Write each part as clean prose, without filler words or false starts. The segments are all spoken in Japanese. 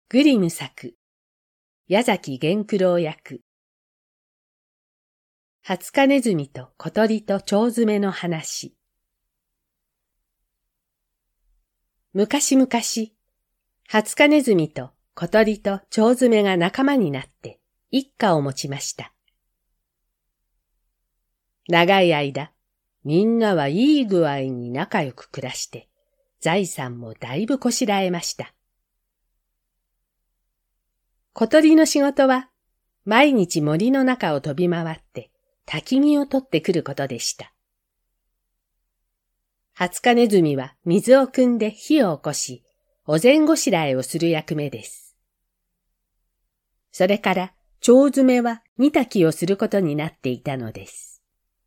グリム作、矢崎源九郎役。20日ネズミと小鳥と蝶詰めの話。昔々、20日ネズミと小鳥と蝶詰めが仲間になって一家を持ちました。長い間、みんなはいい具合に仲良く暮らして、財産もだいぶこしらえました。小鳥の仕事は、毎日森の中を飛び回って焚き木を取ってくることでした。20日ネズミは水を汲んで火を起こし、お膳ごしらえをする役目です。それから蝶詰めは煮炊きをすることになっていたのです。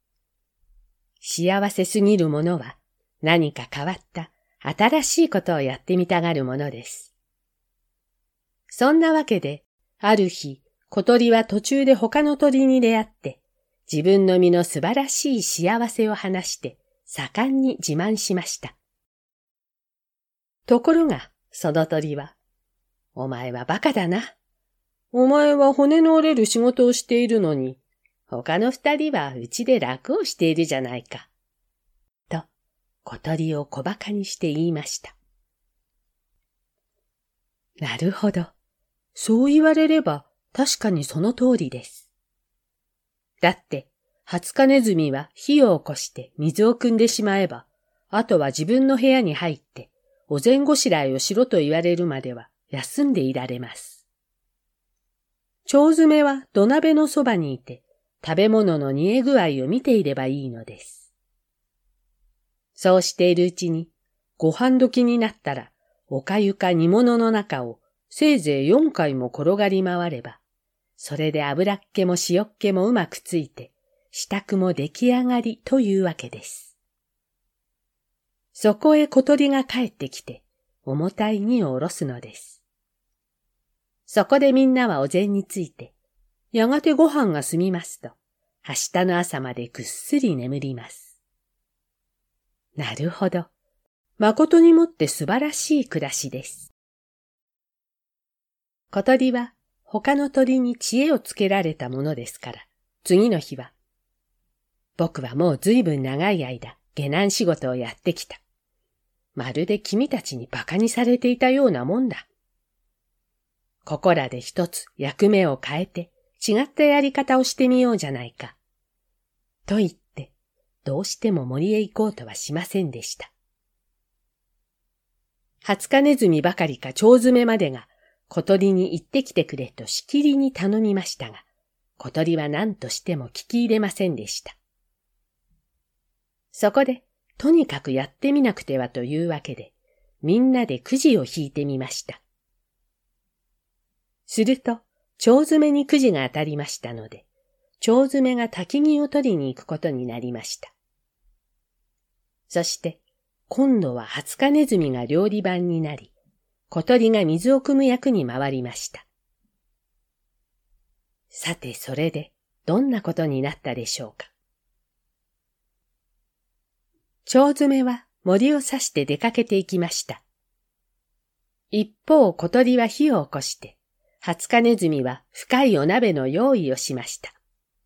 幸せすぎる者は何か変わった新しいことをやってみたがるものです。そんなわけで、ある日、小鳥は途中で他の鳥に出会って、自分の身の素晴らしい幸せを話して、盛んに自慢しました。ところが、その鳥は、お前はバカだな。お前は骨の折れる仕事をしているのに、他の二人はうちで楽をしているじゃないか。と、小鳥を小馬鹿にして言いました。なるほど。そう言われれば確かにその通りです。だって、20日ネズミは火を起こして水を汲んでしまえば、あとは自分の部屋に入ってお膳ごしらえをしろと言われるまでは休んでいられます。蝶詰めは土鍋のそばにいて食べ物の煮え具合を見ていればいいのです。そうしているうちに、ご飯時になったらおかゆか煮物の中をせいぜい4回も転がり回れば、それで油っ気も塩っ気もうまくついて、支度も出来上がりというわけです。そこへ小鳥が帰ってきて、重たい荷を下ろすのです。そこでみんなはお膳について、やがてご飯が済みますと、明日の朝までぐっすり眠ります。なるほど。誠にもって素晴らしい暮らしです。小鳥は他の鳥に知恵をつけられたものですから、次の日は、僕はもうずいぶん長い間、下男仕事をやってきた。まるで君たちに馬鹿にされていたようなもんだ。ここらで一つ役目を変えて、違ったやり方をしてみようじゃないか。と言って、どうしても森へ行こうとはしませんでした。20日ネズミばかりか蝶詰めまでが、小鳥に行ってきてくれとしきりに頼みましたが、小鳥は何としても聞き入れませんでした。そこで、とにかくやってみなくてはというわけで、みんなでくじを引いてみました。すると、蝶詰めにくじが当たりましたので、蝶詰めが焚き木を取りに行くことになりました。そして、今度は20日ネズミが料理番になり、小鳥が水を汲む役に回りました。さてそれでどんなことになったでしょうか。蝶詰めは森を刺して出かけて行きました。一方小鳥は火を起こして、20日ネズミは深いお鍋の用意をしました。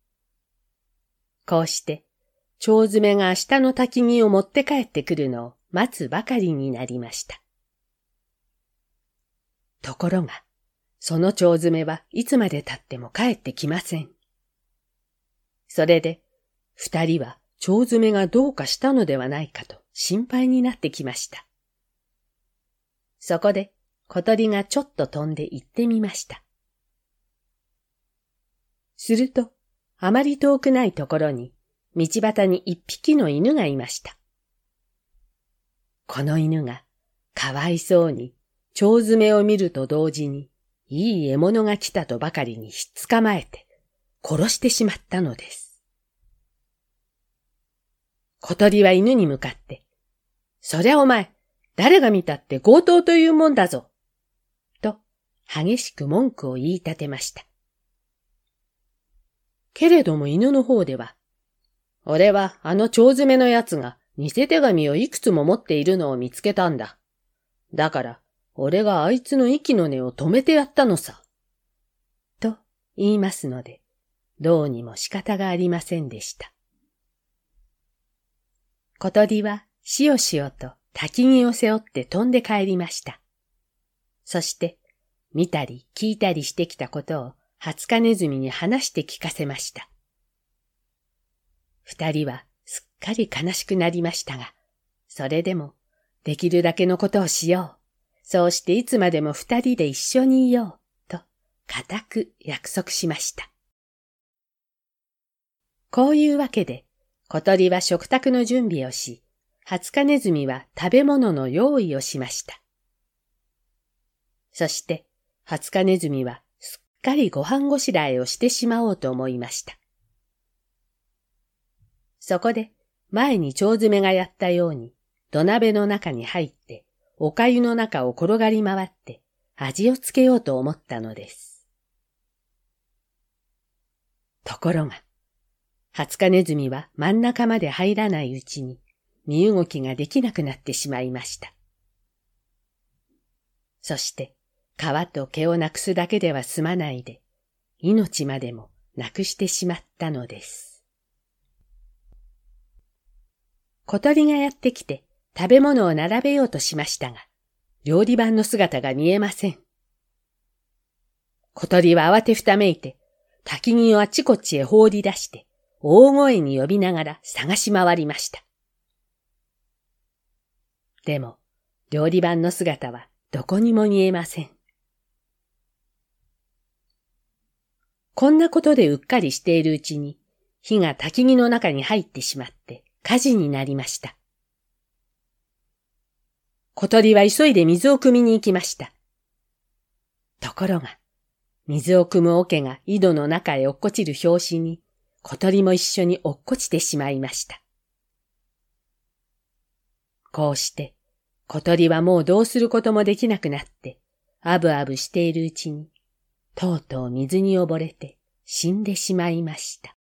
こうして、蝶詰めが明日の焚き木を持って帰ってくるのを待つばかりになりました。ところが、その蝶詰めはいつまで経っても帰ってきません。それで、二人は蝶詰めがどうかしたのではないかと心配になってきました。そこで小鳥がちょっと飛んで行ってみました。すると、あまり遠くないところに、道端に一匹の犬がいました。この犬が、かわいそうに、蝶詰めを見ると同時に、いい獲物が来たとばかりにひっ捕まえて、殺してしまったのです。小鳥は犬に向かって、そりゃお前、誰が見たって強盗というもんだぞ。と、激しく文句を言い立てました。けれども犬の方では、俺はあの蝶詰めのやつが偽手紙をいくつも持っているのを見つけたんだ。だから、 俺があいつの息の根を止めてやったのさ。と言いますので、どうにも仕方がありませんでした。小鳥はしよしよと焚き木を背負って飛んで帰りました。そして、見たり聞いたりしてきたことを20日ネズミに話して聞かせました。二人はすっかり悲しくなりましたが、それでもできるだけのことをしよう。そうしていつまでも二人で一緒にいよう、と固く約束しました。こういうわけで、小鳥は食卓の準備をし、20日ネズミは食べ物の用意をしました。そして、20日ネズミはすっかりご飯ごしらえをしてしまおうと思いました。そこで、前に腸詰めがやったように、土鍋の中に入って、お粥の中を転がり回って、味をつけようと思ったのです。ところが、20日ネズミは真ん中まで入らないうちに、身動きができなくなってしまいました。そして、皮と毛をなくすだけでは済まないで、命までもなくしてしまったのです。小鳥がやってきて食べ物を並べようとしましたが、料理番の姿が見えません。小鳥は慌てふためいて、焚き木をあちこちへ放り出して、大声に呼びながら探し回りました。でも、料理番の姿はどこにも見えません。こんなことでうっかりしているうちに、火が焚き木の中に入ってしまって火事になりました。小鳥は急いで水を汲みに行きました。ところが、水を汲む桶が井戸の中へ落っこちる拍子に、小鳥も一緒に落っこちてしまいました。こうして、小鳥はもうどうすることもできなくなって、あぶあぶしているうちに、とうとう水に溺れて死んでしまいました。